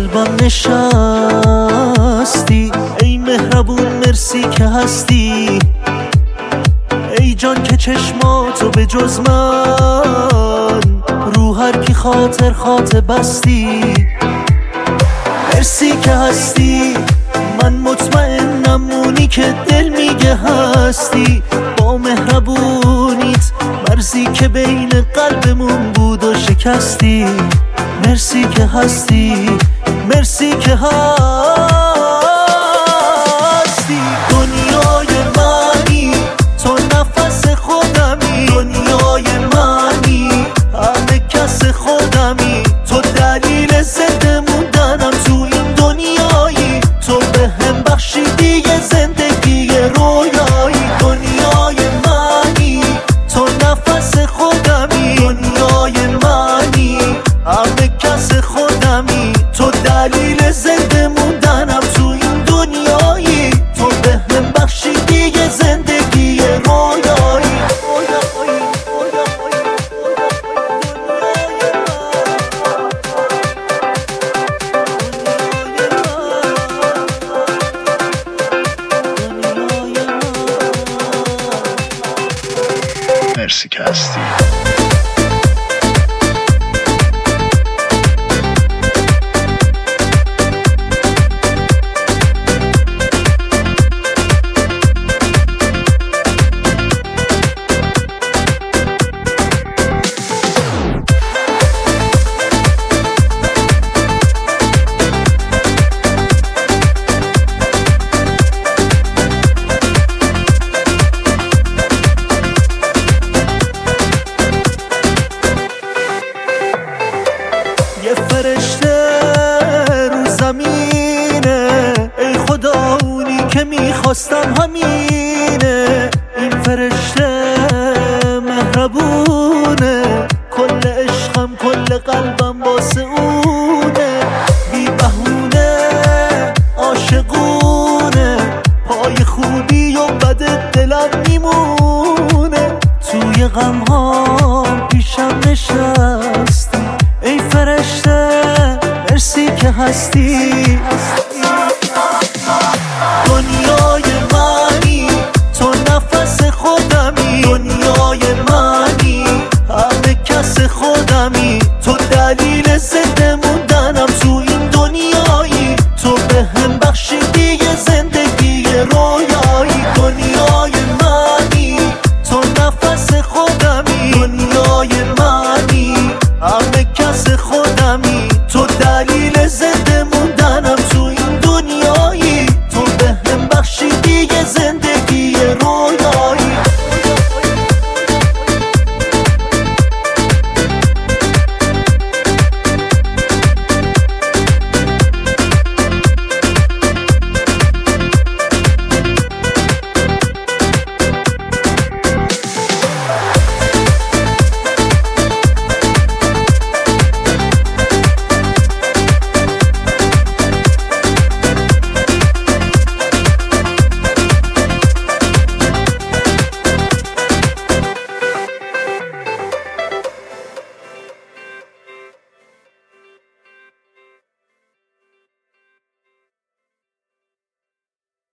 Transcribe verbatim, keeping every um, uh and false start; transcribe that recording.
قلبم نشستی. ای مهربون مرسی که هستی، ای جان که چشماتو به جز من رو هر کی خاطر خاطر بستی. مرسی که هستی، من مطمئنم اونی که دل میگه هستی. با مهربونیت مرزی که بین قلبمون بود و شکستی. مرسی که هستی، مرسی که هستی. دنیای منی تو نفس خودمی، دنیای منی همه کس خودمی. تو دلیل زنده موندنم تو این دنیایی، تو به هم بخشیدی یه زندگی رویایی. دنیای منی تو نفس خودمی، دنیای منی همه کس خودمی. تو دلیل زنده موندنم تو این دنیایی، تو به هم بخشیدی یه زندگی رویایی. مرسی که هستی. یه فرشته رو زمینه، ای خدا اونی که میخواستم همینه. این فرشته مهربونه، کل عشقم کل قلبم